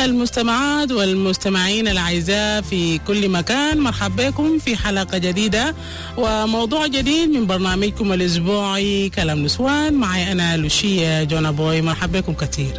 المستمعات والمستمعين الأعزاء في كل مكان، مرحبا بكم في حلقة جديدة وموضوع جديد من برنامجكم الأسبوعي كلام نسوان. معي أنا لوشيا جونا بوي، مرحبا بكم كثير.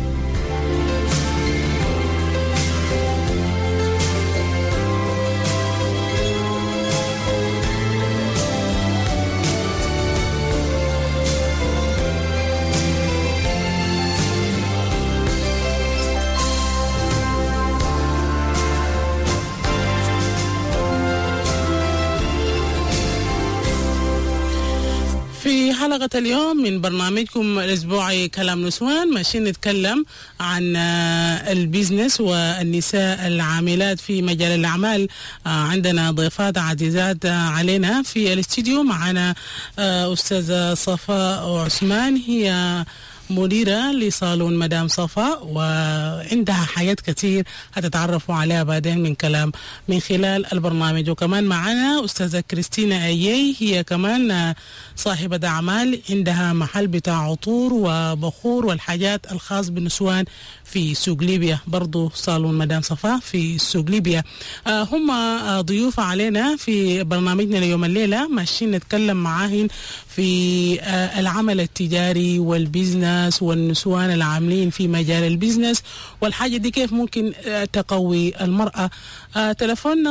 في حلقة اليوم من برنامجكم الأسبوعي كلام نسوان ماشيين نتكلم عن البيزنس والنساء العاملات في مجال الأعمال. عندنا ضيفات عزيزات علينا في الاستديو. معنا أستاذة صفاء عثمان، هي مديرة لصالون مدام صفاء، وعندها حاجات كتير هتتعرفوا عليها بعدين من خلال البرنامج. وكمان معنا أستاذة كريستينا أيي، هي كمان صاحبة أعمال، عندها محل بتاع عطور وبخور والحاجات الخاص بالنسوان في سوق ليبيا، برضو صالون مدام صفاء في سوق ليبيا. هم ضيوف علينا في برنامجنا اليوم الليلة، ماشيين نتكلم معاهن في العمل التجاري والبيزنس والنسوان العاملين في مجال البيزنس، والحاجة دي كيف ممكن تقوي المرأة. تلفوننا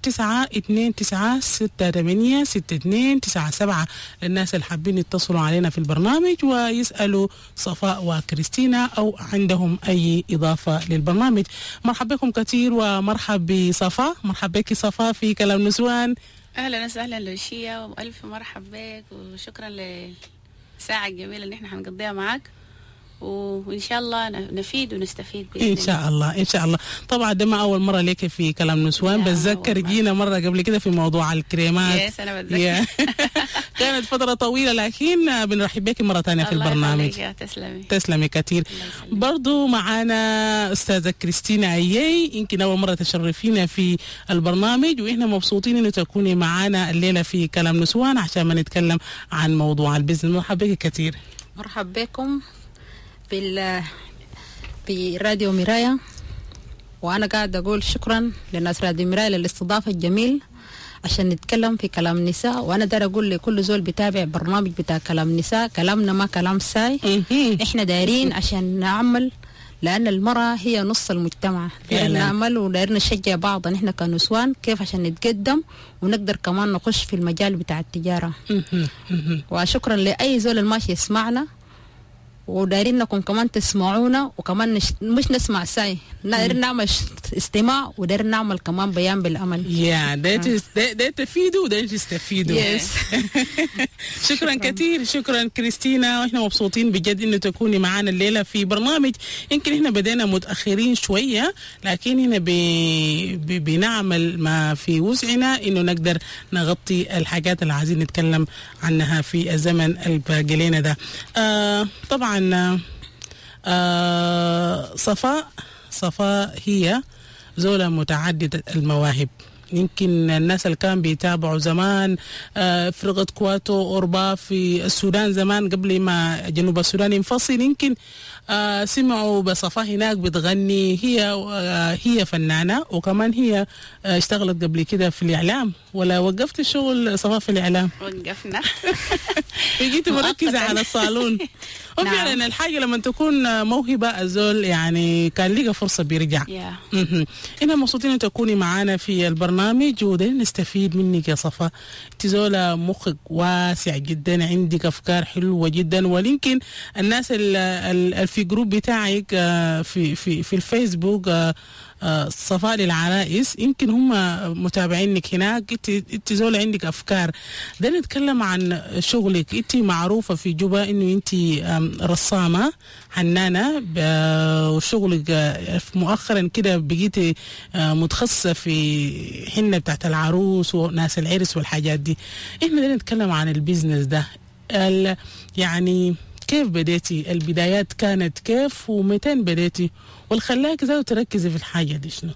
0929686297 للناس اللي حابين يتصلوا علينا في البرنامج ويسألوا صفاء وكريستينا أو عندهم أي إضافة للبرنامج. مرحبا بكم كثير ومرحب بصفاء. مرحبا بك صفاء في كلام نسوان. اهلا وسهلا لوشيا، والف مرحب بك، وشكرا للساعه الجميله اللي احنا هنقضيها معاك، وان شاء الله نفيد ونستفيد بإذن ان شاء الله. ان شاء الله. طبعا ده ما اول مره ليك في كلام نسوان، بتذكر جينا مره قبل كده في موضوع الكريمات. يس انا بتذكر. كانت فتره طويله، لكن بنرحب بك مره ثانيه في البرنامج. تسلمي كثير. برضو معانا استاذه كريستينا ايي، يمكن اول مره تشرفينا في البرنامج، واحنا مبسوطين انه تكوني معانا الليله في كلام نسوان عشان ما نتكلم عن موضوع البزنس. مرحبا بك كثير. مرحبا بكم في راديو مراية، وأنا قاعدة أقول شكرا للناس راديو مراية للاستضافة الجميل عشان نتكلم في كلام نساء. وأنا داير أقول لكل زول بتابع برنامج بتاع كلام نساء، كلامنا ما كلام ساي، إحنا دايرين عشان نعمل، لأن المرأة هي نص المجتمع. داير نعمل وداير نشجع بعض نحن كنسوان كيف عشان نتقدم ونقدر كمان نخش في المجال بتاع التجارة. وشكرا لأي زول الماشي يسمعنا، ودايرين انكم كمان تسمعونا، وكمان مش نسمع ساي، دايرين نعمل استماع، ودايرين نعمل كمان بيان بالعمل. ده تفيدوا وده تستفيدوا. شكرا كثير. شكرا كريستينا، واحنا مبسوطين بجد انه تكوني معنا الليله في برنامج. يمكن احنا بدينا متاخرين شويه، لكن هنا بنعمل ما في وسعنا انه نقدر نغطي الحاجات اللي عايزين نتكلم عنها في الزمن الباقي لنا ده. طبعا صفاء هي زولة متعددة المواهب. يمكن الناس اللي كان بيتابعوا زمان فرقة كواتو أوربا في السودان زمان قبل ما جنوب السودان ينفصل، يمكن سمعوا بصفاء هناك بتغني. هي فنانة، وكمان هي اشتغلت قبل كده في الإعلام. ولا وقفت الشغل صفاء في الإعلام؟ وقفنا. بقيتي مركزة على الصالون. وفعلا الحاجة لما تكون موهبة الزول يعني كان لقى فرصة بيرجع. إحنا مبسوطين أن تكوني معانا في البرنامج، وده نستفيد منك يا صفاء. انت زولة مخك واسع جدا، عندك أفكار حلوة جدا، ويمكن الناس في جروب بتاعك في الفيسبوك صفاء للعرائس، يمكن هم متابعينك هناك. انت زول عندك افكار. ده نتكلم عن شغلك. انت معروفه في جوبا انه انت رسامه حنانه، وشغلك مؤخرا كده بقيتي متخصصه في حنه بتاعت العروس وناس العرس والحاجات دي. احنا بدنا نتكلم عن البيزنس ده، يعني كيف بديتي؟ البدايات كانت كيف ومتى بديتي؟ والخلاك زي تركزي في الحاجة دي شنو؟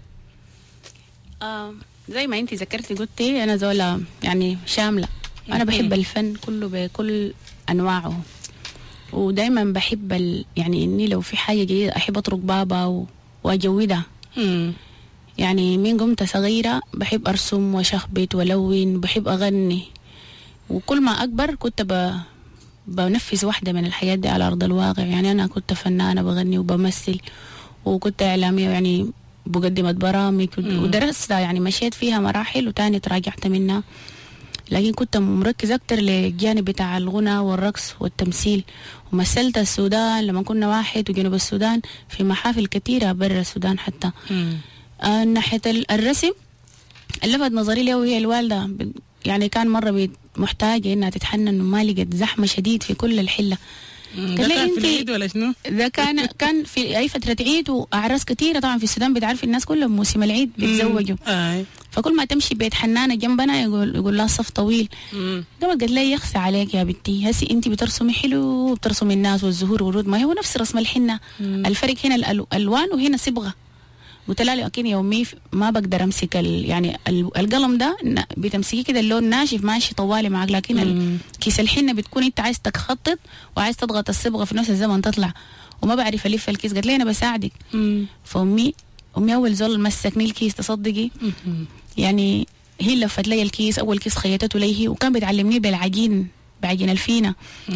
زي ما انت ذكرتي قلتي، انا زولا يعني شاملة. انا بحب الفن كله بكل انواعه، ودايما بحب يعني اني لو في حاجة جديدة احب اترك بابا وأجودها. يعني من قمت صغيرة بحب أرسم وشخبط ولون، بحب أغني، وكل ما أكبر كنت بنفذ واحدة من الحياة دي على أرض الواقع. يعني أنا كنت فنانة بغني وبمثل، وكنت إعلامية يعني بقدمة برامج ودرستها، يعني مشيت فيها مراحل وتاني تراجعت منها. لكن كنت مركز أكتر للجانب بتاع الغنى والرقص والتمثيل، ومثلت السودان لما كنا واحد وجنوب السودان في محافل كثيرة برا السودان حتى. ناحية الرسم اللفت نظري له وهي الوالدة، يعني كان مرة محتاجة إنها تتحنن وما لقت زحمة شديد في كل الحلة. ده كان في العيد ولا شنو؟ ده كان في أي فترة عيد وأعراس كثيرة. طبعا في السودان بتعرف الناس كلهم موسم العيد بيتزوجوا. فكل ما تمشي بيت حنانة جنبنا يقول لها صف طويل. قامت قالت لي يخسى عليك يا بنتي، هسي انت بترسمي حلو، بترسمي الناس والزهور والورود، ما هو نفس رسم الحنة. الفرق هنا الألوان وهنا صبغة. قلت لها لكن يومي ما بقدر امسك يعني القلم ده بتمسكي كده اللون ناشف ماشي طوالي معك، لكن كيس الحنة بتكون انت عايز تخطط وعايز تضغط الصبغة في نفس الزمن تطلع، وما بعرف الف الكيس. قالت لي انا بساعدك. فامي اول زول مسكني الكيس تصدقي، يعني هي لفت لي الكيس، اول كيس خيطته لي، وكان بتعلمني بالعجين، بعجين الفينة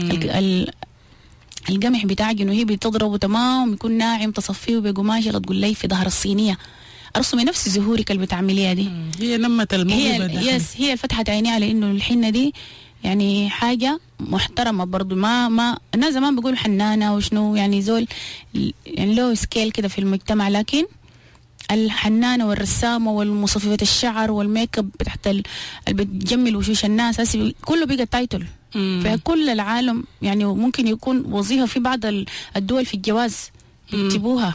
القمح بتاعجن، وهي بتضربه تمام يكون ناعم، تصفيه بقماشه تقول لي في ظهر الصينيه ارسمي نفس زهورك اللي بتعمليها دي. هي نمت الموهبه هي هي فتحت عيني على انه الحنه دي يعني حاجه محترمه برضو. ما الناس زمان بيقولوا حنانه وشنو، يعني زول يعني له سكيل كده في المجتمع، لكن الحنانه والرسامه والمصففه الشعر والميك اب تحت اللي بتجمل وشوش الناس هسي كله بقى تايتل في كل العالم. يعني ممكن يكون وظيفه في بعض الدول في الجواز بيكتبوها،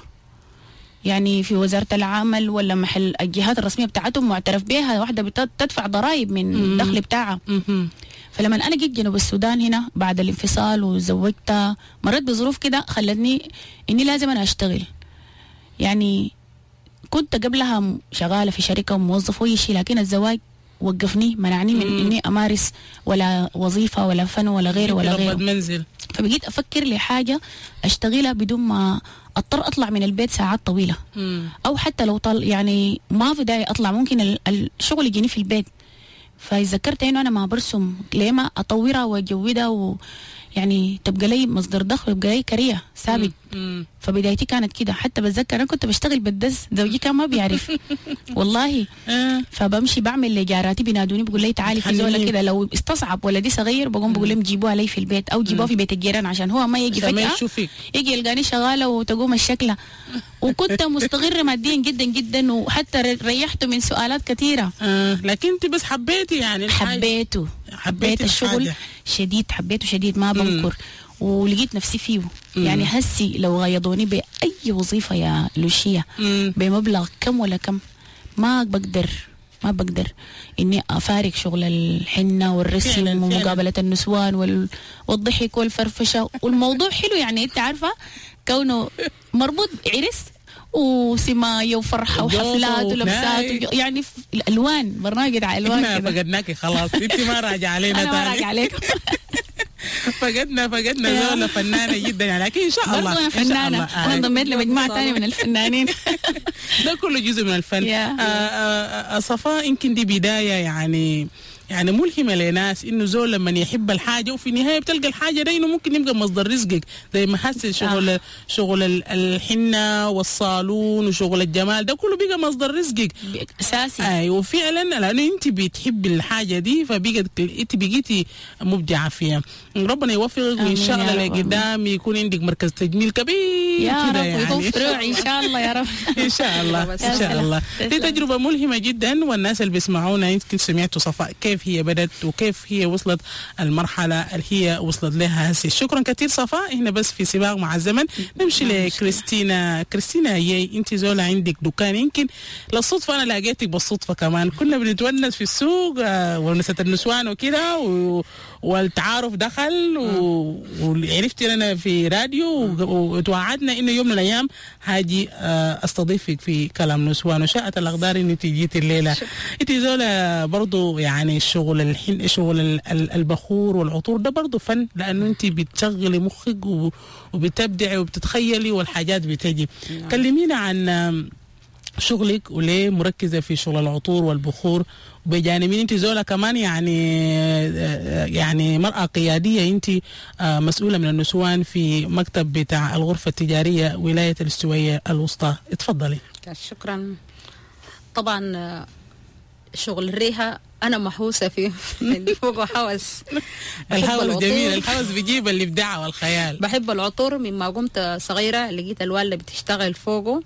يعني في وزاره العمل ولا محل الجهات الرسميه بتاعتهم معترف بها، واحده بتدفع ضرائب من الدخل بتاعها. فلما انا جيت جنوب السودان هنا بعد الانفصال وزوجتها، مريت بظروف كده خلتني اني لازم انا اشتغل. يعني كنت قبلها شغاله في شركه وموظفه واي شيء، لكن الزواج وقفني، منعني من اني امارس ولا وظيفه ولا فن ولا غيره ولا غيره. منزل. فبقيت افكر لي حاجه اشتغلها بدون ما اضطر اطلع من البيت ساعات طويله. او حتى لو يعني ما في داعي اطلع، ممكن الشغل يجيني في البيت. فذكرت انه انا ما برسم ليه ما اطورها واجودها يعني تبقى لي مصدر دخل ويبقى لي كارير ثابت. فبدايتي كانت كده. حتى بتذكر انا كنت بشتغل بالدس، زوجي كان ما بيعرف والله. فبمشي بعمل لجاراتي بينادوني بقول لي تعالي في زوله كده، لو استصعب ولدي صغير بقوم بقول لهم جيبوها لي في البيت او جيبوها في بيت الجيران عشان هو ما يجي فجأة يجي يلقاني شغاله وتقوم الشكله. وكنت مستقره ماديا جدا جدا، وحتى ريحته من سؤالات كثيره. لكن انت بس حبيتي يعني حبيت الشغل شديد، حبيته شديد ما بنكر، ولقيت نفسي فيه. يعني هسي لو غيضوني بأي وظيفة يا لوشية بمبلغ كم ولا كم ما بقدر إني أفارق شغل الحنة والرسم ومقابلة النسوان والضحك والفرفشة. والموضوع حلو، يعني أنت عارفة كونه مربوط عرس وسماية وفرحة وحفلات ولبسات يعني الألوان، برنامج على ألوان. احنا فقدناكي خلاص، انت ما راجع علينا أنا ما راجع عليكم. فقدنا زولة فنانة جدا يعني. لكن إن شاء الله برضو أنا فنانة، أنا انضميت لمجموعة تانية من الفنانين. ده كله جزء من الفن. صفاء يمكن دي بداية يعني ملهمة لناس إنه زول لما يحب الحاجة وفي النهاية بتلقى الحاجة ده إنه ممكن يبقى مصدر رزقك، زي ما حس شغل الحنة والصالون وشغل الجمال ده كله بقى مصدر رزقك أساسي. وفعلا لأنه أنت بتحبي الحاجة دي أنت بقيتي مبدعة فيها. ربنا يوفقك وإن شاء الله لقدام يكون عندك مركز تجميل كبير يا رب يعني. ويكون فروع إن شاء الله يا رب. إن شاء الله إن شاء الله. دي تجربة ملهمة جدا، والناس اللي بيسمعونا يمكن سمعتوا صفاء كيف هي بدت وكيف هي وصلت المرحلة اللي هي وصلت لها هسه. شكرا كثير صفاء. هنا بس في سباق مع الزمن نمشي لكريستينا. ياي انت زولة عندك دكان، يمكن للصدفة انا لقيتك بالصدفة كمان، كنا بنتونس في السوق ونسة النسوان وكده والتعارف دخل وعرفت لنا في راديو وتوعدنا انه يوم من الايام هاجي استضيفك في كلام نسوان، وشاءت الاقدار انك جيتي الليلة. انت زولة برضو يعني الشغل الحين شغل البخور والعطور ده برضه فن، لانه انت بتشغلي مخك وبتبدعي وبتتخيلي والحاجات بتجي. كلمينا عن شغلك وليه مركزة في شغل العطور والبخور، بجانبين انت زولة كمان يعني مرأة قيادية، انت مسؤولة من النسوان في مكتب بتاع الغرفة التجارية ولاية الاستوائية الوسطى. اتفضلي. شكرا. طبعا شغل الريحة أنا محوسة فيه عندي فوقه هوس. الهوس جميل، الهوس بيجيب الإبداع والخيال. بحب العطور مما قمت صغيرة، لقيت الوالدة بتشتغل فوقه،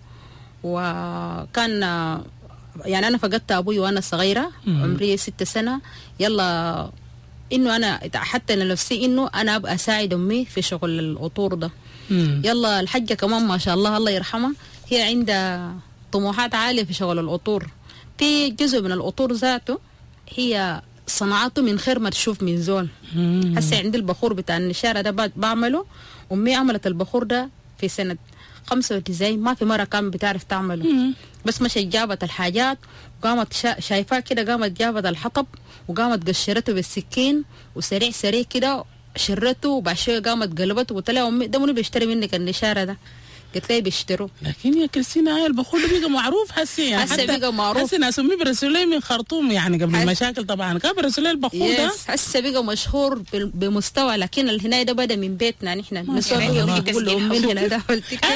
وكان يعني أنا فقدت أبوي وأنا صغيرة عمري 6 سنة. يلا إنه أنا حتى نفسي إنه أنا أبقى أساعد أمي في شغل العطور ده. يلا الحاجة كمان ما شاء الله الله يرحمها، هي عندها طموحات عالية في شغل العطور. في جزء من العطور ذاته هي صنعته من خير ما تشوف من زول. هسه عندي البخور بتاع النشارة ده بعمله، أمي عملت البخور ده في سنة 95، ما في مرة كان بتعرف تعمله. بس مشت جابت الحاجات وقامت شايفاه كده، قامت جابت الحطب وقامت قشرته بالسكين وسريع سريع كده شرته، وبعد شوية قامت قلبته وقلت لها أمي ده منو بيشتري منك النشارة ده؟ قلت لي بيشتروا. لكن يا كريستينا البخور ده بقى معروف هسه، يعني هسه بقى معروف. هسه ناس امي برسولي من خرطوم يعني قبل المشاكل طبعا كان برسولي البخور ده. هسه بقى مشهور بمستوى، لكن الهنايه ده بدا من بيتنا نحن نسوي بيقولوا امي هنا ده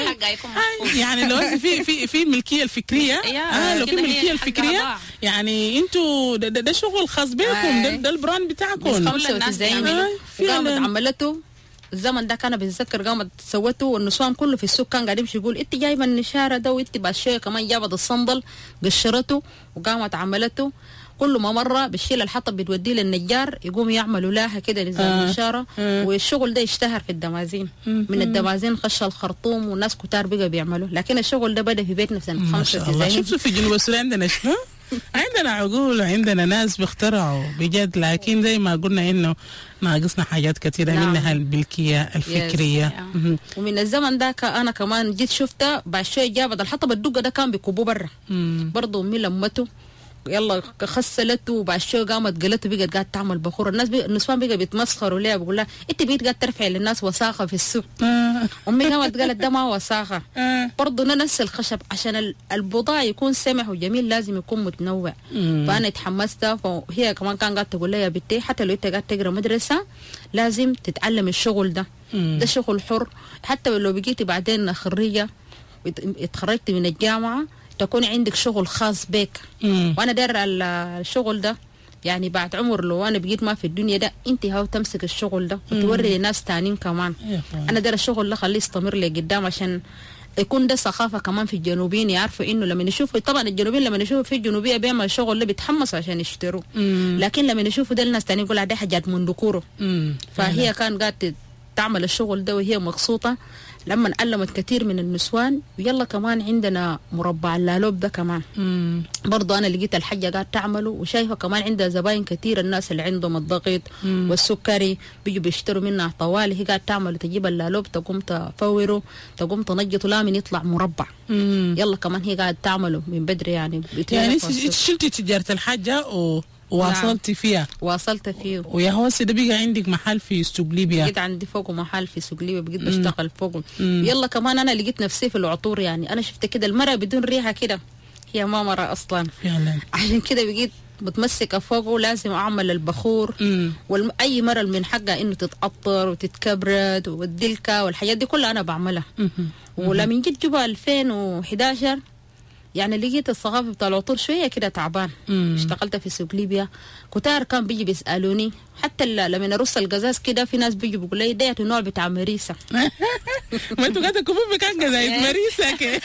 يعني لو في الملكيه الفكريه، لو في ملكيه الفكريه يعني انتوا ده شغل خاص بكم، ده البراند بتاعكم. 95 قامت عملته الزمن ده، كان بتذكر قامت سوته، والنسوان كله في السوق كان قاعد يمشي يقول انت جايبه النشاره ده، وانت بعد شويه كمان جابت الصندل قشرته وقامت عملته. كل ما مره بتشيل الحطب بتوديه للنجار يقوم يعملوا لها كده زي النشاره. والشغل ده يشتهر في الدمازين، من الدمازين خش الخرطوم والناس كتار بقى بيعملوا، لكن الشغل ده بدا في بيتنا سنه 95. شفتوا في جنوب السودان عندنا شنو؟ عندنا عقول وعندنا ناس بيخترعوا بجد، لكن زي ما قلنا انه ناقصنا حاجات كثيرة. نعم. منها الملكية الفكرية. ومن الزمن ده أنا كمان جيت شفته بعد شوية جابت الحطب الدقة ده كان بيكبوه برا، برضه أمي لمته يلا خسلته، وبعد شوية قامت قلته بقت قاعد تعمل بخور. النسوان بقى بيتمسخروا ليها، بقول لها انت بقيت قاعد ترفعي للناس وساخة في السوق. أمي قامت قالت ده ما وساخة، برضه نفس الخشب عشان البضاعة يكون سمح وجميل لازم يكون متنوع. فأنا اتحمست، فهي كمان كان قاعد تقول لي يا بنتي حتى لو انت قاعد تقرا مدرسة لازم تتعلم الشغل ده. ده شغل حر، حتى لو بقيتي بعدين خريجة اتخرجت من الجامعة تكون عندك شغل خاص بك. وانا داير الشغل ده يعني بعد عمر لو انا بقيت ما في الدنيا ده انت هاو تمسك الشغل ده وتوري لناس تانيين كمان. انا داير الشغل ده خليه يستمر لي قدام، عشان يكون ده ثقافه كمان في الجنوبيين، يعرفوا انه لما يشوفوا طبعا الجنوبيين لما يشوفوا في الجنوبيه بيعمل شغل ده بيتحمسوا عشان يشتروا. لكن لما يشوفوا ده الناس تانيين يقولوا ده حاجات من ذكوره. فهي كان قاعده تعمل الشغل ده وهي مبسوطه لما علمت كثير من النسوان. ويلا كمان عندنا مربع اللالوب ده كمان برضو انا لقيت الحاجه قاعد تعمله، وشايفه كمان عندها زباين كثير، الناس اللي عندهم الضغط والسكري بيجوا بيشتروا منها طوالي. هي قاعد تعمله، تجيب اللالوب تقوم تفوره تقوم تنجطه لامن يطلع مربع. يلا كمان هي قاعد تعمله من بدري يعني شلتي تجاره الحاجه وواصلتي فيها. واصلت فيه. ويا هوسي ده بقى عندك محل في سوق ليبيا؟ بقيت عندي فوقه محل في سوق ليبيا، بقيت بشتغل فوقه. يلا كمان انا لقيت نفسي في العطور، يعني انا شفت كده المرأة بدون ريحة كده هي ما مرة اصلا فعلا. عشان كده بقيت متمسكة فوقه لازم اعمل البخور. واي مرة من حقها انه تتعطر وتتكبرد والدلكة والحاجات دي كلها انا بعملها. ولما جيت جوا 2011 يعني لقيت الثقافه بتاع العطور شويه كده تعبان. اشتغلت في سوق ليبيا، كتار كان بيجي بيسالوني، حتى لما نرص القزاز كده في ناس بيجوا بيقولوا لي ده نوع بتاع مريسه. ما انتوا قاعده كوبون كان قزايز مريسه كده.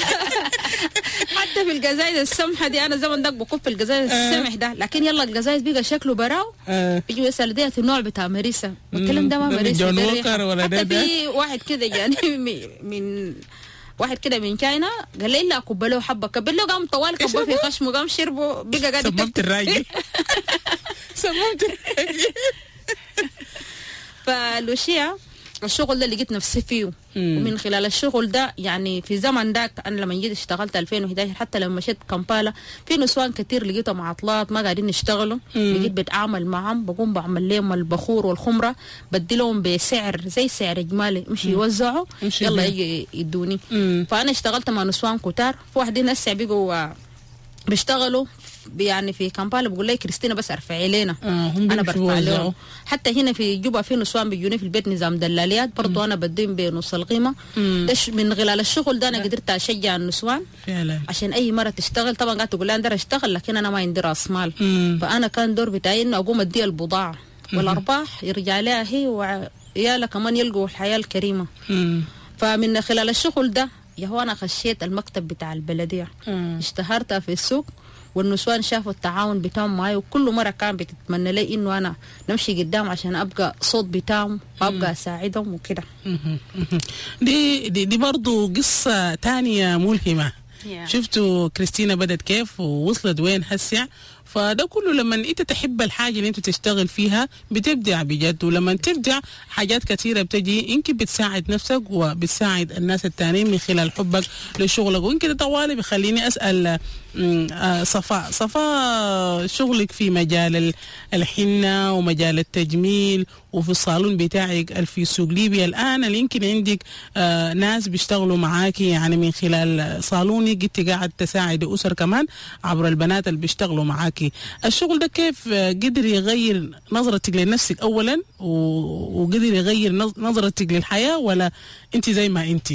حتى في القزايز السمحه دي انا زمان ده بكب في القزايز السمح ده، لكن يلا القزايز بقى شكله براو بيجوا يسالوا ده النوع بتاع مريسه. قلت لهم ده ما مريسه، حتى في واحد كده يعني من واحد كده من كاينة قال لي لا كب له حبه، كب له قام طوال كبه في خشمه قام شربه بقى قاعد سممت الراجل. سممت الراجل. فالوشيع الشغل ده لقيت نفسي فيه ومن خلال الشغل ده يعني في زمن ده انا لما جيت اشتغلت 2011 حتى لما مشيت كمبالا في نسوان كتير لقيتهم عطلات ما قاعدين يشتغلوا، لقيت بتعامل معهم، بقوم بعمل لهم البخور والخمره بدي لهم بسعر زي سعر اجمالي، مش يوزعوا يلا يجي يدوني. فانا اشتغلت مع نسوان كتار، في واحدين هسه بيجوا بيشتغلوا يعني في كامبالا بقول لي كريستينا بس ارفعي لنا انا برفع لهم. حتى هنا في جوبا في نسوان بيجوني في البيت نظام دلاليات برضو انا بديهم بنص القيمه. من خلال الشغل ده انا قدرت اشجع النسوان فعلا عشان اي مره تشتغل. طبعا قاعده تقول لي انا اشتغل لكن انا ما عندي راس مال، فانا كان دور بتاعي انه اقوم ادي البضاعه والارباح يرجع لها هي وعيالها كمان يلقوا الحياه الكريمه. فمن خلال الشغل ده يا هو انا خشيت المكتب بتاع البلديه، اشتهرت في السوق والنسوان شافوا التعاون بتاعهم معي، وكل مره كان بتتمنى لي انه انا نمشي قدام عشان ابقى صوت بتاعهم وابقى اساعدهم وكده. دي برضو قصه تانية ملهمه. شفتوا كريستينا بدت كيف ووصلت وين هسه؟ فده كله لما انت تحب الحاجه اللي انت تشتغل فيها بتبدع بجد، ولما تبدع حاجات كثيره بتجي يمكن بتساعد نفسك وبتساعد الناس التانيين من خلال حبك لشغلك. ويمكن طوالي بخليني اسال صفاء شغلك في مجال الحنه ومجال التجميل وفي الصالون بتاعك في سوق ليبيا الان، اللي يمكن عندك ناس بيشتغلوا معاكي يعني من خلال صالونك، انت قاعد تساعد اسر كمان عبر البنات اللي بيشتغلوا معاكي. الشغل ده كيف قدر يغير نظرتك لنفسك اولا وقدر يغير نظرتك للحياه، ولا انت زي ما انت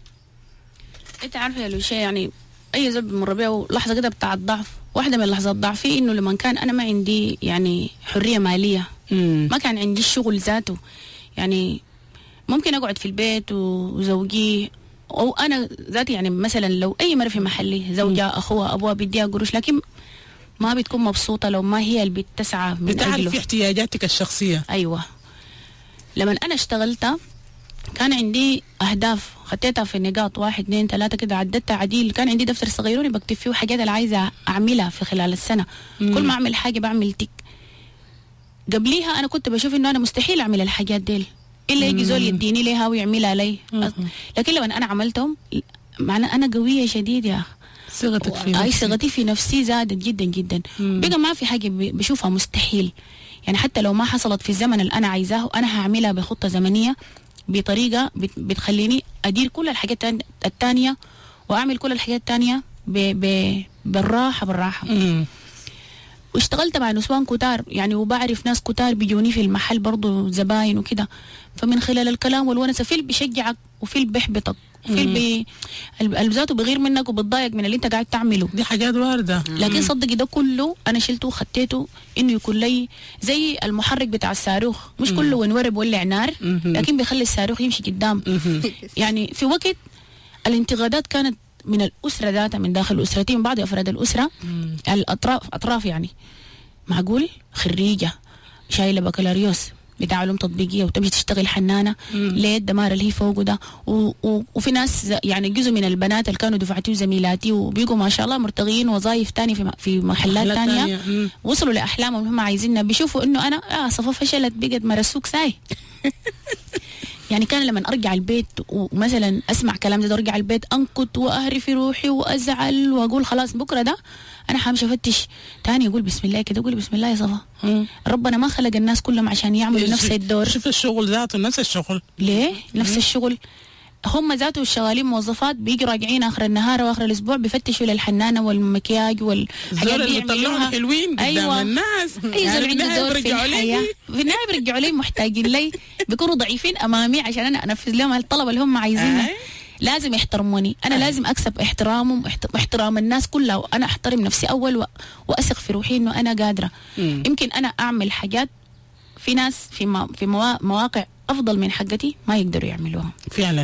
عارفه يا لوشي؟ يعني اي زول بمر بيه لحظه كده بتاع الضعف، واحده من لحظات ضعفي انه لما كان انا ما عندي يعني حريه ماليه، ما كان عندي الشغل ذاته، يعني ممكن اقعد في البيت وزوجي او انا ذاتي، يعني مثلا لو اي مره في محلي زوجها اخوها ابوها بديها قروش، لكن ما بتكون مبسوطه لو ما هي اللي بتسعى من اجله. بتعرف في احتياجاتك الشخصيه. ايوه. لما انا اشتغلت كان عندي اهداف خطيتها في نقاط 1 2 3 كده، عدتها عديل. كان عندي دفتر صغيروني بكتب فيه حاجات اللي عايزه اعملها في خلال السنه. كل ما اعمل حاجه بعمل تيك. قبليها انا كنت بشوف انه انا مستحيل اعمل الحاجات دي الا يجي زول يديني ليها ويعملها لي. لكن لما انا عملتهم معنى انا قويه شديد يا اخي. ثقتك في نفسي. ثقتي في نفسي زادت جدا جدا. بقى ما في حاجه بشوفها مستحيل، يعني حتى لو ما حصلت في الزمن اللي انا عايزاه انا هعملها بخطه زمنيه بطريقه بتخليني ادير كل الحاجات التانية واعمل كل الحاجات التانية بالراحه. واشتغلت مع نسوان كتار يعني، وبعرف ناس كتار بيجوني في المحل برضو زباين وكده، فمن خلال الكلام والونسه في اللي بيشجعك وفي اللي بيحبطك وفي اللي ذاته بغير منك وبتضايق من اللي انت قاعد تعمله. دي حاجات وارده. لكن صدقي ده كله انا شلته وخديته انه يكون لي زي المحرك بتاع الصاروخ، مش كله ونورب ولع نار، لكن بيخلي الصاروخ يمشي قدام. يعني في وقت الانتقادات كانت من الأسرة ذاتها، من داخل أسرتي، من بعض أفراد الأسرة، الأطراف يعني معقول خريجة شايلة بكالوريوس بتاع علوم تطبيقية وتمشي تشتغل حنانة ليه الدمار اللي هي فوقه ده. وفي ناس يعني جزء من البنات اللي كانوا دفعتي وزميلاتي وبيقوا ما شاء الله مرتغيين وظائف تانية في محلات تانية وصلوا لأحلامهم هم عايزينها، بيشوفوا إنه أنا صفا فشلت بقت مرسوك ساي. يعني كان لما ارجع البيت ومثلا اسمع كلام ده ارجع البيت انكت واهري في روحي وازعل واقول خلاص بكره ده انا حامشي افتش تاني، اقول بسم الله كده، اقول بسم الله يا صفا، ربنا ما خلق الناس كلهم عشان يعملوا نفس الدور. شوف الشغل ذاته نفس الشغل، ليه نفس الشغل؟ هم ذاته الشغالين موظفات بيجي راجعين اخر النهار واخر الاسبوع بيفتشوا للحنانه والمكياج والحاجات دي بيطلعوها حلوين قدام الناس. اي زول عنده دور في الحياه في النهايه بيرجعوا لي محتاجين لي، بيكونوا ضعيفين امامي عشان انا انفذ لهم الطلب اللي هم عايزينه. لازم يحترموني انا، لازم اكسب احترامهم واحترام الناس كلها، وانا احترم نفسي اول واثق في روحي انه انا قادره. يمكن انا اعمل حاجات في ناس في مواقع افضل من حقتي ما يقدروا يعملوها. فعلا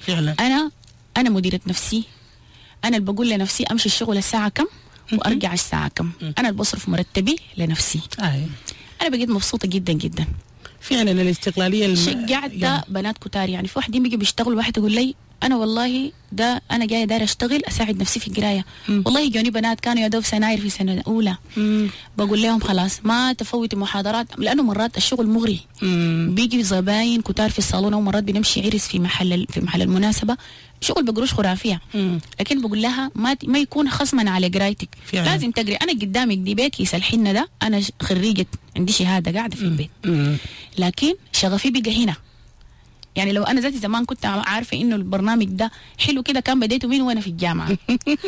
انا مديرة نفسي، انا اللي بقول لنفسي امشي الشغل الساعه كم وارجع الساعه كم، انا اللي بصرف مرتبي لنفسي. انا بقيت مبسوطه جدا جدا. فعلا الاستقلاليه شجعت بنات كتار، يعني في واحدين بيجي بيشتغلوا، واحد يقول لي انا والله ده انا جايه دايره اشتغل اساعد نفسي في القرايه. والله يجوني بنات كانوا يا دوب سناير في سنه اولى، بقول لهم خلاص ما تفوتي محاضرات، لانه مرات الشغل مغري. بيجي زباين كتار في الصالون، ومرات بنمشي عرس في محل المناسبه، شغل بقروش خرافيه. لكن بقول لها ما يكون خصما على قرايتك، لازم تقري. انا قدامك دي بيت كيس الحنه ده، انا خريجه عندي شهاده قاعده في البيت، لكن شغفي بقى هنا. يعني لو انا ذاتي زمان كنت عارفه انه البرنامج ده حلو كده كان بديته من وانا في الجامعه.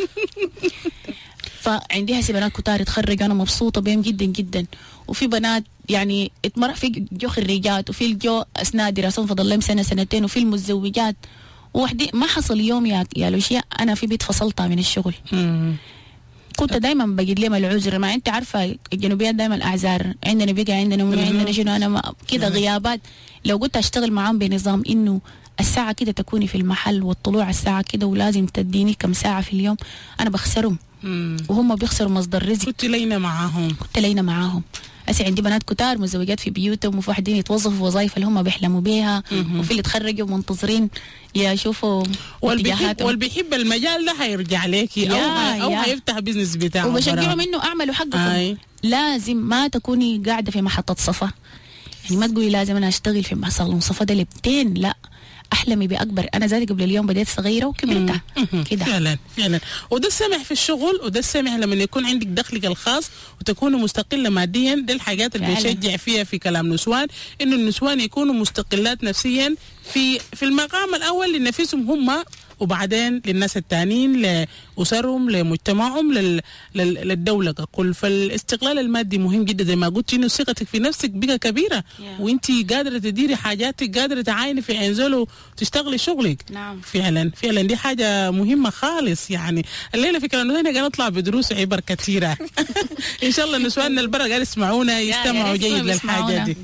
فعندي هسه بنات كتار اتخرج، انا مبسوطه بهم جدا جدا. وفي بنات يعني في جو خريجات، وفي الجو اثناء دراستهم فضل لهم سنه سنتين، وفي المتزوجات. وحدي ما حصل يوم يا لوشيا انا في بيت فصلتها من الشغل. كنت دايما بجد لهم العذر، ما انت عارفه الجنوبيات دايما اعذار، عندنا بقى عندنا عندنا شنو، انا كده غيابات. لو قلت اشتغل معاهم بنظام انه الساعه كده تكوني في المحل والطلوع الساعه كده ولازم تديني كم ساعه في اليوم، انا بخسرهم وهم بيخسروا مصدر رزق. كنت لينا معاهم. هسه عندي بنات كتار متزوجات في بيوتهم، وفي واحدين يتوظفوا في وظائف اللي هم بيحلموا بيها، وفي اللي تخرجوا منتظرين يشوفوا واللي بيحب المجال ده هيرجع ليكي او هيفتح بيزنس بتاعه، وبشجعهم انه اعملوا حقكم. لازم ما تكوني قاعده في محطه صفا، يعني ما تقولي لازم انا اشتغل في صالون صفا ده لبتين، لا، احلمي باكبر. انا ذاتي قبل اليوم بديت صغيره وكبرت كده. فعلا وده السمح في الشغل، وده السمح لما يكون عندك دخلك الخاص وتكوني مستقله ماديا. دي الحاجات اللي بيشجع فيها في كلام نسوان، انه النسوان يكونوا مستقلات نفسيا في المقام الاول لنفسهم هم، وبعدين للناس التانيين، لأسرهم، لمجتمعهم، للدولة ككل. فالاستقلال المادي مهم جدا، زي ما قلت انه ثقتك في نفسك بقى كبيرة، وانتي قادرة تديري حاجاتك، قادرة تعايني في عين زول وتشتغلي شغلك. نعم. فعلا دي حاجة مهمة خالص. يعني الليلة في كلام هنا نطلع بدروس عبر كثيرة. ان شاء الله نسواننا البرة قاعد يسمعونا يستمعوا جيد للحاجة دي.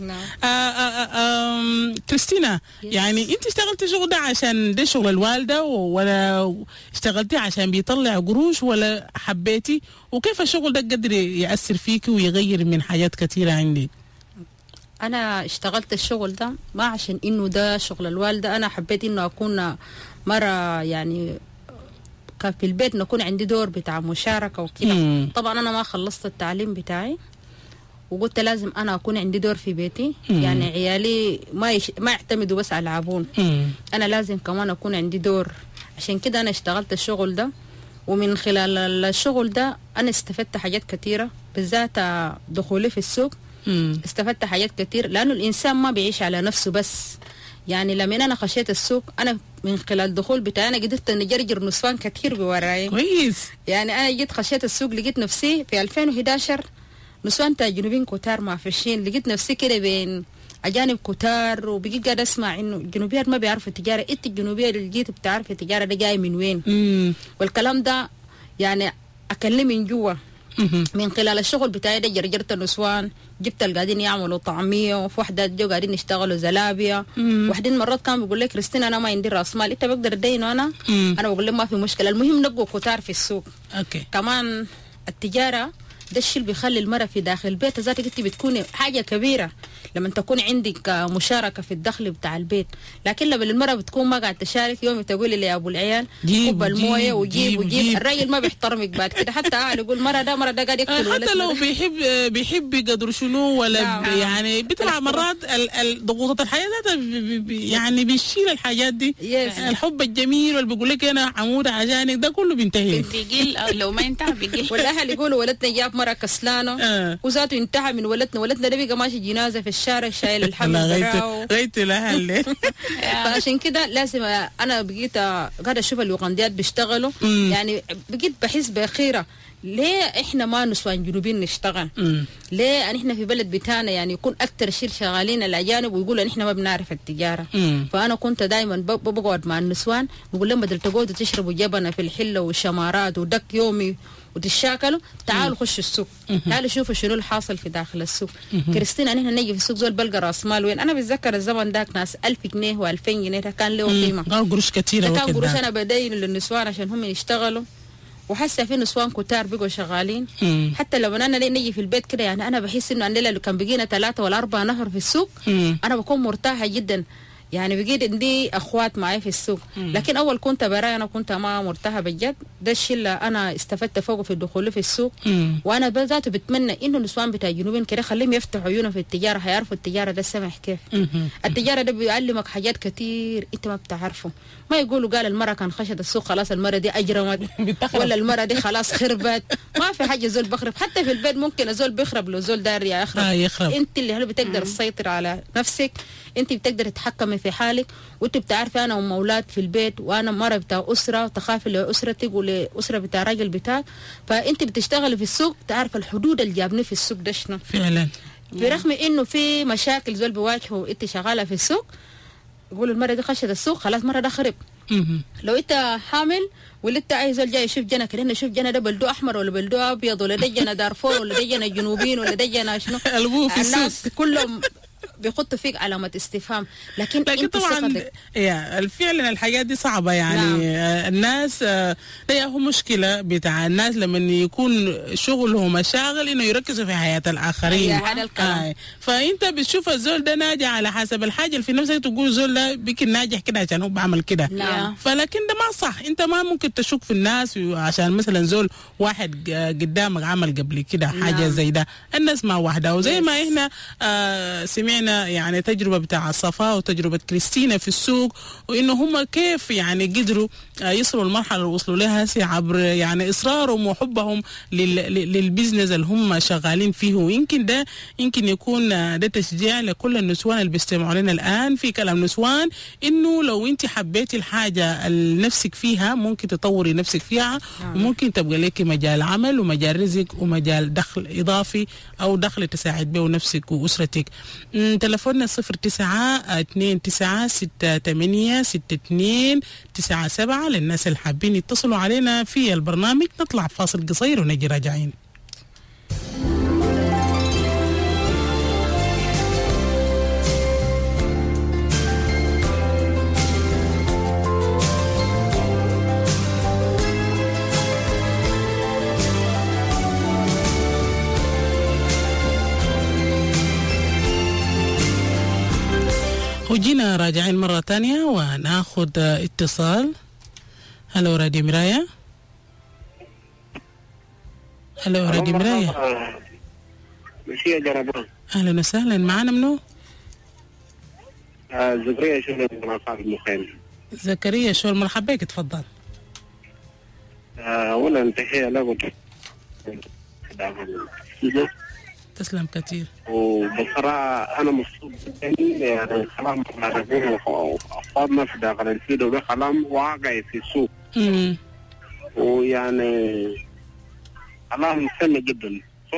كريستينا، يعني انت اشتغلتي شغل ده عشان ده شغل الوالدة، ولا اشتغلتي عشان بيطلع قروش، ولا حبيتي؟ وكيف الشغل ده قدر يأثر فيك ويغير من حاجات كثيرة عندك؟ أنا اشتغلت الشغل ده ما عشان إنه ده شغل الوالدة، أنا حبيت إنه أكون مرة يعني كان في البيت نكون عندي دور بتاع مشاركة وكده. طبعا أنا ما خلصت التعليم بتاعي، وقلت لازم أنا أكون عندي دور في بيتي. يعني عيالي ما يعتمدوا بس على العابون، أنا لازم كمان أكون عندي دور. عشان كده أنا اشتغلت الشغل ده، ومن خلال الشغل ده أنا استفدت حاجات كتيرة، بالذات دخولي في السوق استفدت حاجات كتير، لأنه الإنسان ما بيعيش على نفسه بس. يعني لما أنا خشيت السوق، أنا من خلال الدخول بتاعي أنا قدرت أن أجرجر نسوان كتير بوراي. كويس. يعني أنا جيت خشيت السوق، لقيت نفسي في 2011 نسوان جنوبين كتار معفشين، لقيت نفسي كده بين أجانب كتار، وبقيت قاعد أسمع إنه الجنوبيات ما بيعرفوا التجارة. إنت الجنوبية اللي جيت بتعرف التجارة ده جاي من وين؟ والكلام ده يعني أكلم من جوا. من خلال الشغل بتاعي ده جرجرت النسوان، جبت القاعدين يعملوا طعمية، وفي وحدات جو قاعدين يشتغلوا زلابية. وحدين مرات كان بيقول لك كريستينا أنا ما عندي رأس مال، أنت بقدر تدين وأنا بقول لهم ما في مشكلة، المهم نبقوا كتار في السوق. كمان التجارة ده الشيء اللي بيخلي المرأة في داخل البيت ذاتك انت بتكوني حاجة كبيرة لما تكون عندك مشاركة في الدخل بتاع البيت. لكن لما المرأة بتكون ما قاعد تشارك، يوم تقولي لي يا ابو العيال كوب المويه وجيب الراجل ما بيحترمك بعد كده، حتى يقول مرة ده قاعد يقتل ولد، حتى لو بيحب يقدر شنو ولا يعني بيطلع مرات ضغوطات الحياة يعني بيشيل الحاجات دي. الحب الجميل واللي بيقول لك انا عمود عشانك ده كله بينتهي، بيقل لو ما انتهى بيقل. والاهل يقولوا ولدنا جاب مرة كسلانة وذاته انتهى من ولدنا ده بقى ماشي جنازة في الشارع شايل الحمل غيت الاهل. فعشان كده لازم انا بقيت قاعدة اشوف الوغنديات بيشتغلوا، يعني بقيت بحس بخيرة. ليه احنا ما نسوان جنوبين نشتغل؟ ليه ان احنا في بلد بتاعنا يعني يكون اكتر شيء شغالين الاجانب ويقولوا ان احنا ما بنعرف التجاره؟ فانا كنت دائما بقعد مع النسوان بقول لهم بدل تقعدوا تشربوا جبنه في الحله والشمارات ودك يومي وتشاكلوا، تعالوا خشوا السوق، تعالوا شوفوا شنو الحاصل في داخل السوق. كريستينا نحن نجي في السوق زول بلقى راس مال وين؟ انا بتذكر الزمن داك ناس 1000 جنيه و2000 جنيه كان له قيمه، كان قروش كثيره، كان قروش انا بدين للنسوان عشان هم يشتغلوا. وحاسه في نسوان كتار بقوا شغالين. حتى لو انا نيجي في البيت كده يعني انا بحس انه الليله اللي كان بقينا 3 ولا 4 نفر في السوق انا بكون مرتاحه جدا. يعني بقيت عندي اخوات معي في السوق. لكن اول كنت براي انا كنت ما مرتاحه بجد. ده الشيء اللي انا استفدت فوقه في الدخول في السوق. وانا بذاته بتمنى انه النسوان بتاع الجنوبين كده خليهم يفتحوا عيونهم في التجاره، هيعرفوا التجاره ده السمح كيف. التجاره ده بيعلمك حاجات كتير انت ما بتعرفه. ما يقولوا قال المراه كان خشت السوق خلاص المراه دي اجرمت ولا المراه دي خلاص خربت. ما في حاجه زول بخرب، حتى في البيت ممكن الزول بيخرب لو زول داري يخرب. انت اللي بتقدر تسيطر على نفسك، انت بتقدر تتحكمي في حالك، وانت بتعرفي انا اولاد في البيت وانا مره بتاع اسره تخافي لاسرتك ولاسره بتاع راجل بتاعك. فانت بتشتغلي في السوق تعرف الحدود اللي جابني في السوق ده شنو فعلا. في رغم انه في مشاكل زول بيواجهوا انت شغاله في السوق يقولوا المره دي خشت السوق خلاص مره ده خرب. لو انت حامل ولا انت عايز زول جاي يشوف جنك لانه يشوف جنا ده بلدو احمر ولا بلدو ابيض ولا ده جنا دارفور ولا ده جنا جنوبيين ولا ده جنا شنو الناس كلهم بيحطوا فيك علامة استفهام. لكن طبعا فعلا الحاجات دي صعبة يعني. الناس هو مشكلة بتاع الناس لما يكون شغلهم مشاغل انه يركزوا في حياة الاخرين. هذا الكلام. فانت بتشوف الزول ده ناجح على حسب الحاجة اللي في نفسك، تقول الزول ده بيكون ناجح كده عشان هو بعمل كده. فلكن ده ما صح. انت ما ممكن تشك في الناس عشان مثلا زول واحد قدامك عمل قبل كده حاجة زي ده. الناس ما واحدة. وزي ما احنا سمعنا يعني تجربة بتاع صفاء وتجربة كريستينا في السوق، وإنه هم كيف يعني قدروا يصلوا المرحلة اللي وصلوا لها عبر يعني إصرارهم وحبهم للبزنس اللي هم شغالين فيه. ويمكن ده يمكن يكون ده تشجيع لكل النسوان اللي بيستمعوا لنا الآن في كلام نسوان، إنه لو أنت حبيتي الحاجة اللي نفسك فيها ممكن تطوري نفسك فيها، وممكن تبقى لك مجال عمل ومجال رزق ومجال دخل إضافي أو دخل تساعد به نفسك وأسرتك. تلفوننا 0929686297 للناس اللي حابين يتصلوا علينا في البرنامج. نطلع فاصل قصير ونجي راجعين. وجينا راجعين مرة تانية وناخد اتصال. هلو راديو مراية. هلو راديو مراية. مشي جربان. أهلا وسهلا. معنا منو؟ زكريا شول من أصحاب المخيم. زكريا شول، مرحبا بك، تفضل. أولا تحية لكم. تسلم كثير. وبصراحة أنا مبسوط جدا يعني كلام معرفين وأفضلنا في داخل الفيديو ده كلام واقعي في السوق. ويعني كلام سمع جدا.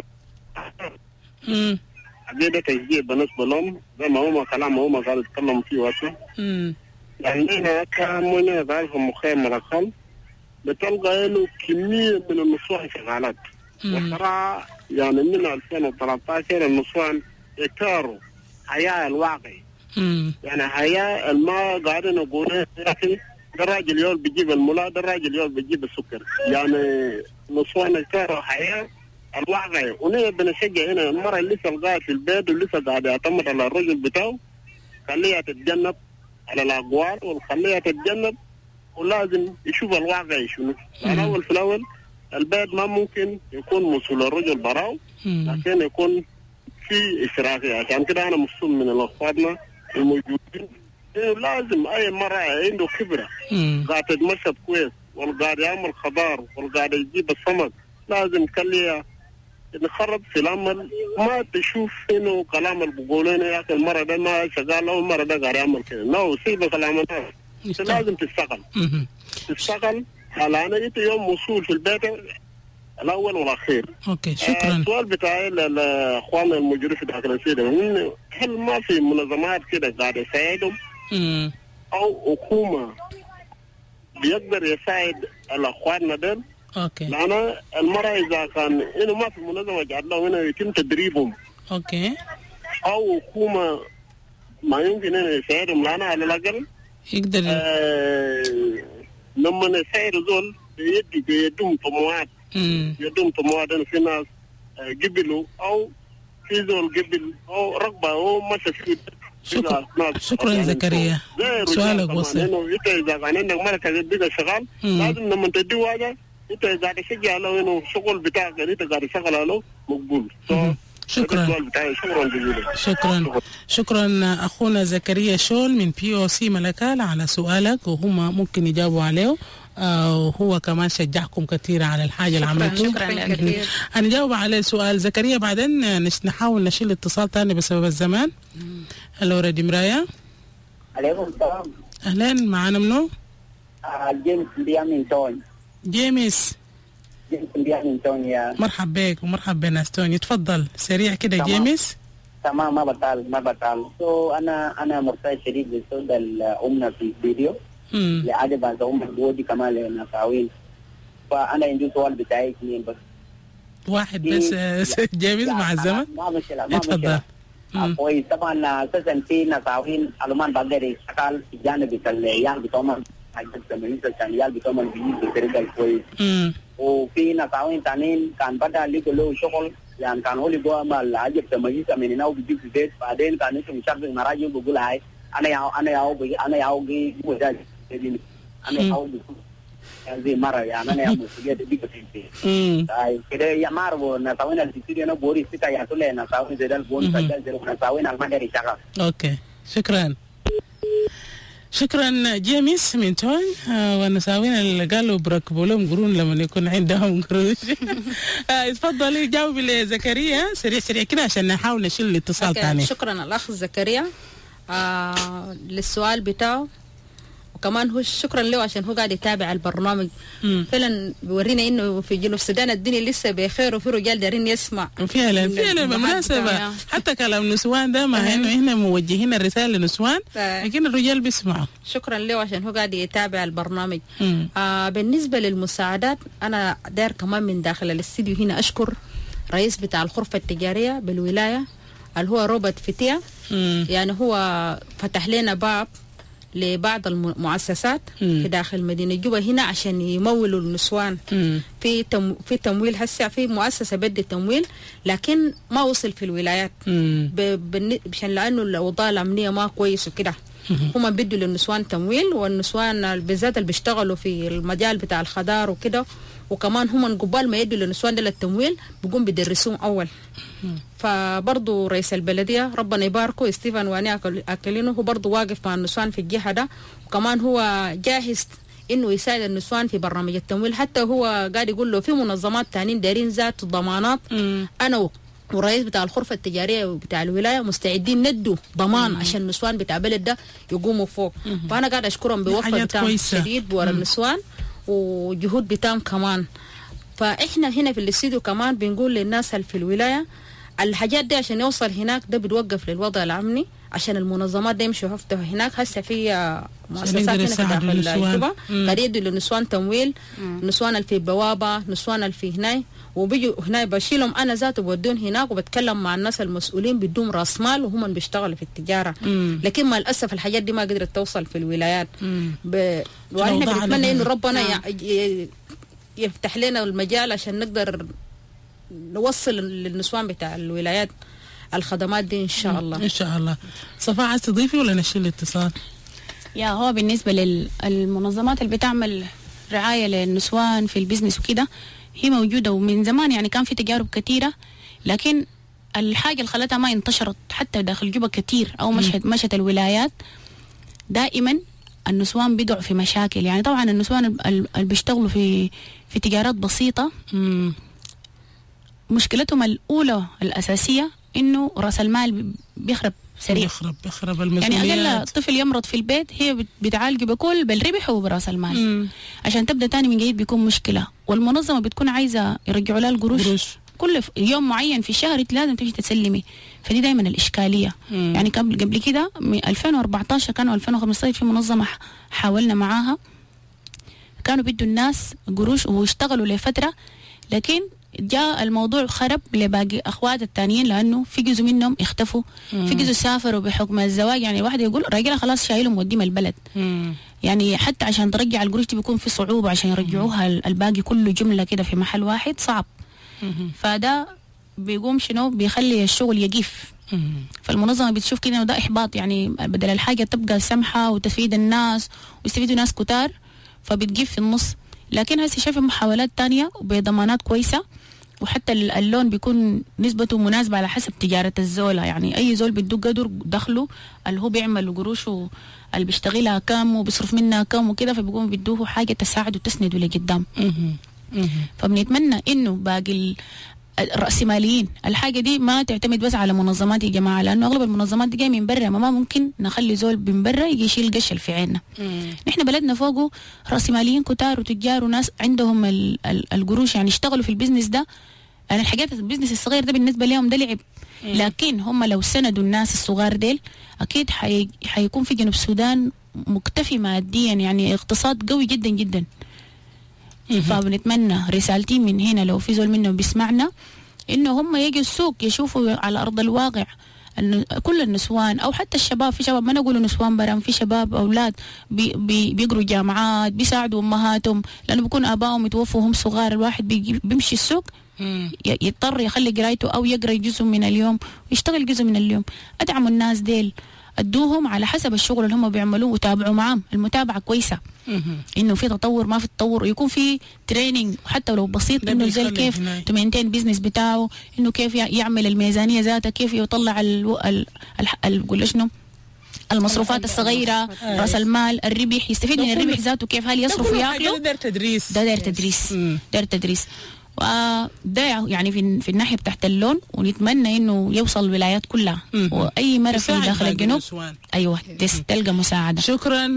عقيدة تشجيع بالنسبة لهم زي ما هم كلام هم قالوا يتكلموا فيه وقته. يعني هنا كمونة قال في مخيم رقم بتلقى له كمية من النسوان شغالات. وصراحة يعني من 2013 النسوان اختاروا حياة الواقع. يعني حياة ما قاعدين نقول يا أخي ده الراجل يول بيجيب الملا، ده الراجل يول بيجيب السكر. يعني النسوان اختاروا حياة الواقع. ونحن بنشجع هنا المرأة اللي لسه قاعدة في البيت ولسه قاعدة يعتمد على الرجل بتاعه، خليها تتجنب على الأقوال وخليها تتجنب، ولازم يشوف الواقع شنو. يعني أول في الأول البيت ما ممكن يكون مسؤول الرجل براو، لكن يكون في إشرافية. عشان كده أنا مبسوط من الأخواتنا الموجودين. لازم أي مرة عنده خبرة قاعد تتمشى كويس والقاعد يعمل خضار والقاعد يجيب السمك، لازم خليها نخرب في العمل. ما تشوف إنه كلام اللي بيقولون يا أخي المرة ده ما شغال أو المرة ده قاعد يعمل كده. نو سيبك كلام الناس. لازم تشتغل. تشتغل على أنا جيت يوم وصول في البيت الأول والأخير. أوكي شكرا. السؤال بتاعي لأخواننا الموجودين في داخل السيدة، هل ما في منظمات كده قاعدة يساعدهم أو حكومة بيقدر يساعد الأخواننا دول؟ أوكي. لأن المرأة إذا كان إنه ما في منظمة قاعد لهم هنا يتم تدريبهم. أوكي. أو حكومة ما يمكن إنه يساعدهم، لأن على الأقل يقدر لما نساعد زول بيدوم طموحات. يدوم طموحات إنه في ناس قبلوا أو في زول قبل أو رغبة أو مشى في شكرا زكريا، سؤالك وصل. انت اذا كان عندك مركز بيبقى شغال لازم لما تديه هذا انت قاعد تشجع له انه الشغل بتاعك اللي انت قاعد تشتغل له مقبول. شكرا جزيلا. شكرا اخونا زكريا شول من POC ملكال على سؤالك، وهم ممكن يجاوبوا عليه. وهو كمان شجعكم كثير على الحاجه اللي عملتوها. شكرا لك. هنجاوب على سؤال زكريا بعدين، نحاول نشيل اتصال ثاني بسبب الزمان. هلو راديو مرايا. عليكم السلام. اهلا، معنا منو؟ جيمس من توني. جيمس من توني يا مرحب بك ومرحب بناس توني. تفضل سريع كده جيمس. تمام. ما بطال انا مرتاح شديد لصوت الامنا في الفيديو لعدد بودي كمان لنساوين. فانا عندي سؤال بتاعي اثنين بس، واحد بس. جيمس مع الزمن ما مشكلة. كويس. طبعا اساسا في نساوين المان بقدر يشتغل في جانب العيال بتوعهم العيال بتوعهم بيجوا بطريقه كويس. وفي نساوين ثانيين كان بدا له شغل، يعني كان هو اللي جوا مال عجب تمييز من هنا وبيجيب في البيت. بعدين كان يمشي يشغل مراجع وبيقول هاي انا زي مرة يعني أنا مسؤولية دي كتير. كده يا مارو نساوين الفيديو أنا بوري سكا يا تولي نساوين زي البون سجل زي نساوين المدري شغال. أوكي شكرا جيمس من توي. ونساوين اللي قالوا بركبوا لهم قرون لما يكون عندهم قروش. اتفضلي جاوبي لزكريا سريع كده عشان نحاول نشيل الاتصال ثاني. شكرا الأخ زكريا للسؤال بتاعه، وكمان هو شكرا له عشان هو قاعد يتابع البرنامج. فعلا بيورينا انه في جنوب السودان الدنيا لسه بخير وفي رجال دارين يسمع. فعلا بالمناسبه حتى كلام نسوان ده مع انه احنا موجهين الرساله لنسوان لكن الرجال بيسمعوا. شكرا له عشان هو قاعد يتابع البرنامج. بالنسبه للمساعدات انا داير كمان من داخل الاستديو هنا اشكر رئيس بتاع الغرفه التجاريه بالولايه اللي هو روبرت فتيا. يعني هو فتح لنا باب لبعض المؤسسات في داخل مدينة جوبا هنا عشان يمولوا النسوان. في تمويل هسه في مؤسسة بدي تمويل لكن ما وصل في الولايات عشان لأنه الأوضاع الأمنية ما كويس وكده. هم بدوا للنسوان تمويل، والنسوان بالذات اللي بيشتغلوا في المجال بتاع الخضار وكده، وكمان هم قبال ما يدوا للنسوان ده التمويل بيقوم بيدرسوهم أول. فبرضو رئيس البلدية ربنا يباركه ستيفن واني أكلينو هو برضو واقف مع النسوان في الجهة ده، وكمان هو جاهز إنه يساعد النسوان في برنامج التمويل. حتى هو قاعد يقول له في منظمات تانين دارين ذات ضمانات. أنا والرئيس بتاع الغرفة التجارية بتاع الولاية مستعدين ندوا ضمان عشان النسوان بتاع البلد ده يقوموا فوق. فأنا قاعد أشكرهم بوقفة بتاعهم شديد بورا النسوان وجهود بتاعهم كمان. فإحنا هنا في الاستوديو كمان بنقول للناس اللي في الولاية الحاجات دي عشان يوصل هناك ده بتوقف للوضع الأمني عشان المنظمات دي يمشوا يفتحوا هناك. هسه في مؤسسات هنا في داخل الجبهة قاعد يدوا للنسوان تمويل، نسوان اللي في البوابة، نسوان اللي في هناي، وبيجوا هناي بشيلهم أنا ذاته بودون هناك وبتكلم مع الناس المسؤولين بدون رأس مال وهم بيشتغلوا في التجارة. لكن مع الأسف الحاجات دي ما قدرت توصل في الولايات. وإحنا بنتمنى إنه ربنا يفتح لنا المجال عشان نقدر نوصل للنسوان بتاع الولايات الخدمات دي إن شاء الله. إن شاء الله. صفاء عايز تضيفي ولا نشيل الاتصال؟ يا هو بالنسبة للمنظمات اللي بتعمل رعاية للنسوان في البيزنس وكده هي موجودة ومن زمان، يعني كان في تجارب كثيرة، لكن الحاجة اللي خلتها ما انتشرت حتى داخل جوبا كثير أو مشت الولايات. دائما النسوان بيدعوا في مشاكل، يعني طبعا النسوان اللي بيشتغلوا في تجارات بسيطة مشكلتهم الأولى الأساسية إنه رأس المال بيخرب سريع. بيخرب المسؤوليات. يعني أقل طفل يمرض في البيت هي بتعالجه بكل بالربح وبرأس المال. عشان تبدأ تاني من جديد بيكون مشكلة، والمنظمة بتكون عايزة يرجعوا لها القروش كل يوم معين في الشهر لازم تيجي تسلمي. فدي دايما الإشكالية. يعني قبل كده من 2014 كانوا 2015 في منظمة حاولنا معاها، كانوا بيدوا الناس قروش واشتغلوا لفترة، لكن جاء الموضوع خرب لباقي أخوات التانيين لأنه في جزء منهم اختفوا، في جزء سافروا بحكم الزواج. يعني واحد يقول راجلة خلاص شايلهم وديهم البلد. يعني حتى عشان ترجع القروش دي بيكون في صعوبة عشان يرجعوها الباقي كله جملة كده في محل واحد صعب. فده بيقوم شنو بيخلي الشغل يقف فالمنظمة بتشوف كده إنه ده إحباط، يعني بدل الحاجة تبقى سمحة وتفيد الناس ويستفيدوا ناس كتار فبتجيب في النص. لكن هسه شايفة محاولات تانية وبضمانات كويسة، وحتى اللون بيكون نسبته مناسبة على حسب تجارة الزولة. يعني أي زول بده قدر دخله اللي هو بيعمل قروشه اللي بيشتغلها كام وبيصرف منها كام وكده، فبيقوم بدوه حاجة تساعده وتسنده لقدام. فبنتمنى إنه باقي الرأسماليين الحاجة دي ما تعتمد بس على منظمات يا جماعة، لأنه أغلب المنظمات دي جاية من برا، ما ممكن نخلي زول من برا يجي يشيل قشل في عيننا. نحن بلدنا فوقه رأسماليين كتار وتجار وناس عندهم القروش، يعني يشتغلوا في البيزنس ده. يعني الحاجات البيزنس الصغير ده بالنسبة لهم ده لعب، لكن هم لو سندوا الناس الصغار ديل أكيد حيكون في جنوب السودان مكتفي ماديا، يعني اقتصاد قوي جدا جدا. فبنتمنى رسالتي من هنا لو في زول منهم بيسمعنا انه هم يجوا السوق يشوفوا على ارض الواقع انه كل النسوان او حتى الشباب، في شباب ما نقول نسوان برام، في شباب اولاد بيقروا جامعات بيساعدوا امهاتهم، لانه بيكون ابائهم يتوفوا وهم صغار. الواحد بيمشي السوق يضطر يخلي قرايته او يقرا جزء من اليوم ويشتغل جزء من اليوم. ادعموا الناس ديل، ادوهم على حسب الشغل اللي هم بيعملوه وتابعوا معهم. المتابعه كويسه، انه في تطور ما في تطور، ويكون في تريننج حتى لو بسيط، انه زي كيف تمينتين بيزنس بتاعه، انه كيف يعمل الميزانيه ذاتها، كيف يطلع قول شنو المصروفات الصغيره، راس المال، الربح، يستفيد من الربح ذاته، كيف هل يصرف وياكله. ده تدريس، ده تدريس وده يعني في الناحيه بتاعت اللون، ونتمنى انه يوصل الولايات كلها واي مره في داخل الجنوب. ايوه تلقى مساعده. شكرا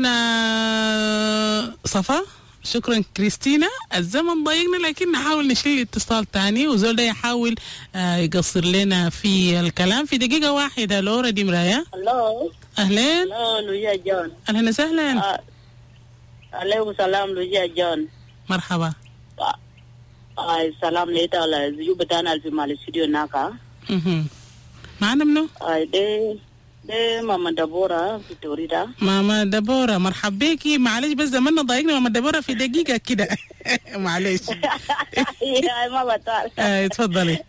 صفا، شكرا كريستينا. الزمن ضايقنا لكن نحاول نشيل اتصال تاني، وزول ده يحاول يقصر لنا في الكلام في دقيقه واحده. الو ردي مرايا. الو اهلين. الو لوجيا جون. اهلا وسهلا. عليكم السلام لوجيا جون. مرحبا. السلام ليتا على زيوب بتاعنا في مال الاستوديو ناكا. معنا منو؟ ده ماما دبورة في توريدا. ماما دبورة مرحب بيكي. معلش بس زماننا ضايقنا ماما دبورة في دقيقة كده. معلش. ما بطال. اتفضلي.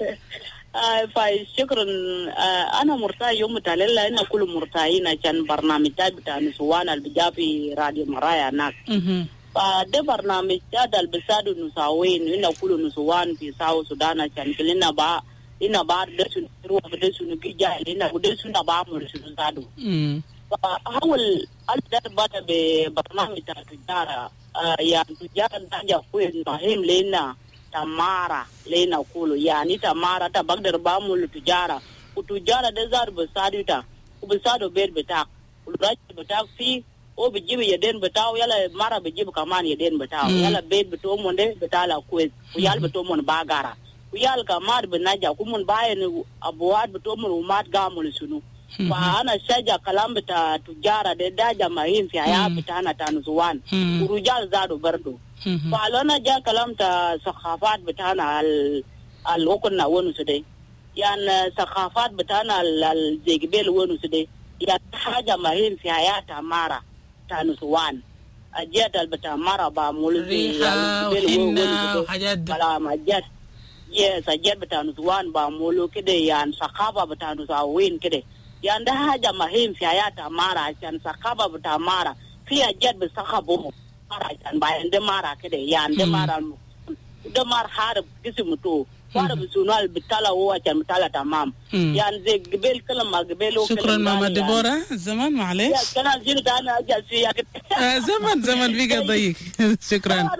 فشكرا. أنا مرتاح يوم تالي لأن كل مرتاحين عشان برنامج بتاع نسوان اللي بيجا في راديو مرايا هناك. فده برنامج ده البسادو نساوين إنه كل نسوان في ساو السودان عشان كلنا بقى إنه بعد ده سنروح ده سنجيجا إنه ده سنبعمل سنزادو. فهول ده بده ببرنامج التجارة يعني تجارة ده كويس مهم لنا تمارا لنا كله يعني تمارا تبقدر بعمل تجارة وتجارة ده زار بسادو ده وبسادو بير بتاعك والراجل بتاعك فيه او بيجيب يدين بتاعه يلا مره بيجيب كمان يدين بتاعه يلا بيت بتومون ده بتاعه كويس ويال بتومون باغارا ويال كمان بنجا كومون باين ابوات بتومون ومات قاموا شنو. فانا شجع كلام بتاع تجاره ده جماهير في حياه بتاعنا تنزوان ورجال زادوا برضو. فلونا جاء كلام تاع ثقافات بتاعنا الوكنا ونسدي يعني ثقافات بتاعنا الزيجبيل ونسدي يعني حاجه مهين في حياه مارا تانسوان أجيات البتاع مرة بعمل ريحة وحنة وحاجات كلام أجيات أجيات بتاع نسوان بعملوا كده يعني ثقافة بتاع نسوين كده يعني ده حاجة مهم في حياة مرة عشان ثقافة بتاع مرة في أجيات بثقافة مرة عشان بعدين ده مرة كده يعني ده مرة حارب جسمه وأنا بسونال بتلا هو عشان بتلا تمام يعني زي قبل كلمة قبل شكرا ماما دبورة. الزمن معلش كان زين أنا أجلس فيها زمن بقى ضيق. شكرا.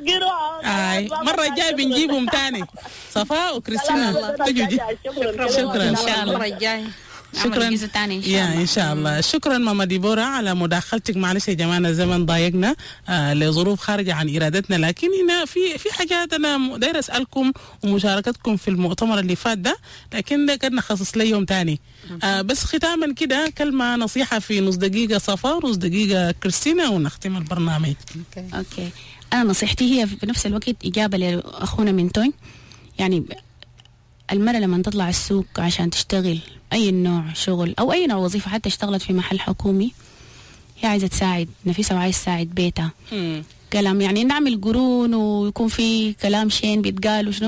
مرة جاي بنجيبهم تاني صفاء وكريستينا تجي. شكرا ان شاء الله المرة الجاي. شكرا ان شاء الله. شكرا ماما ديبورا على مداخلتك. معلش يا جماعه الزمن ضايقنا لظروف خارجه عن ارادتنا، لكن هنا في حاجات انا داير اسالكم ومشاركتكم في المؤتمر اللي فات ده، لكن ده كان نخصص لي يوم تاني. بس ختاما كده كلمه نصيحه في نص دقيقه صفا ونص دقيقه كريستينا ونختم البرنامج. اوكي انا نصيحتي هي في نفس الوقت اجابه لاخونا من توين. يعني المرأة لما تطلع السوق عشان تشتغل أي نوع شغل أو أي نوع وظيفة، حتى اشتغلت في محل حكومي، هي عايزة تساعد نفسها وعايزة تساعد بيتها. كلام يعني نعمل قرون ويكون في كلام شين بيتقال وشنو،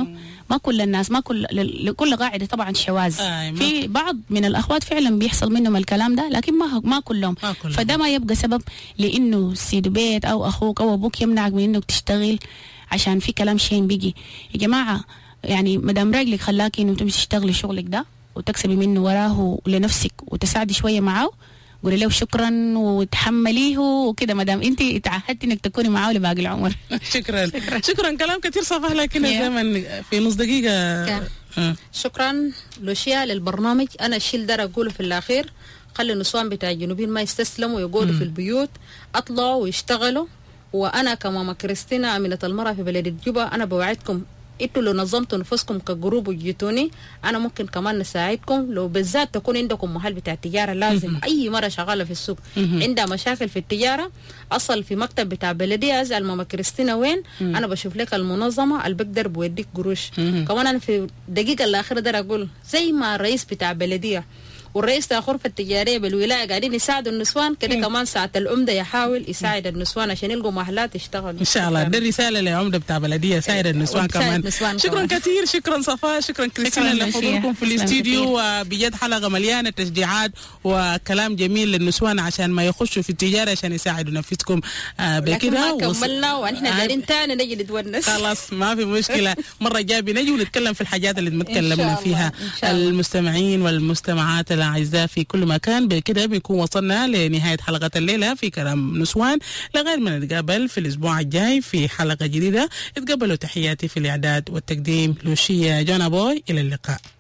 ما كل الناس، ما كل قاعدة طبعا شواذ. في بعض من الأخوات فعلا بيحصل منهم الكلام ده، لكن ما كلهم. فده ما يبقى سبب لأنه سيد بيت أو أخوك أو أبوك يمنعك من إنك تشتغل عشان في كلام شين بيجي. يا جماعة يعني مدام راجلك خلاكي إنه تمشي تشتغلي شغلك ده وتكسبي منه وراه لنفسك وتساعدي شوية معاه، قولي له شكرا وتحمليه وكده، مدام انت تعهدتي انك تكوني معاه لباقي العمر. شكرا كلام كثير صفح، لكن زمن في نص دقيقة. شكرا لوشيا للبرنامج. انا الشيء ده اقوله في الاخير، خلي النسوان بتاع الجنوبيين ما يستسلموا ويقعدوا في البيوت، اطلعوا ويشتغلوا. وانا كماما كريستينا امينة المرأة في بلد الجوبة، انا بوعدكم انتوا لو نظمتوا نفسكم كجروب وجيتوني انا ممكن كمان نساعدكم. لو بالذات تكون عندكم محل بتاع التجاره، لازم اي مره شغاله في السوق عندها مشاكل في التجاره اصل في مكتب بتاع بلديه، اسال ماما كريستينا وين، انا بشوف لك المنظمه اللي بقدر بوديك قروش. كمان انا في الدقيقه الاخيره ده اقول زي ما الرئيس بتاع بلديه والرئيس بتاع الغرفه التجاريه بالولايه قاعدين يساعدوا النسوان كده، كمان ساعه العمده يحاول يساعد النسوان عشان يلقوا محلات يشتغلوا ان شاء الله. ده رساله للعمده بتاع بلديه، ساعد النسوان كمان. شكرا كثير، شكرا صفاء، شكرا كريستينا لحضوركم في الاستديو، وبجد حلقه مليانه تشجيعات وكلام جميل للنسوان عشان ما يخشوا في التجاره عشان يساعدوا نفسكم بكده. كملنا ونحن دايرين تاني نجي نتونس. خلاص ما في مشكله، مره جايه بنجي ونتكلم في الحاجات اللي بنتكلمنا فيها. المستمعين والمستمعات الأعزاء في كل مكان، بكده بنكون وصلنا لنهاية حلقة الليلة في كلام نسوان. لغاية ما نتقابل في الأسبوع الجاي في حلقة جديدة، اتقبلوا تحياتي في الإعداد والتقديم لوشيا جونا بوي. إلى اللقاء.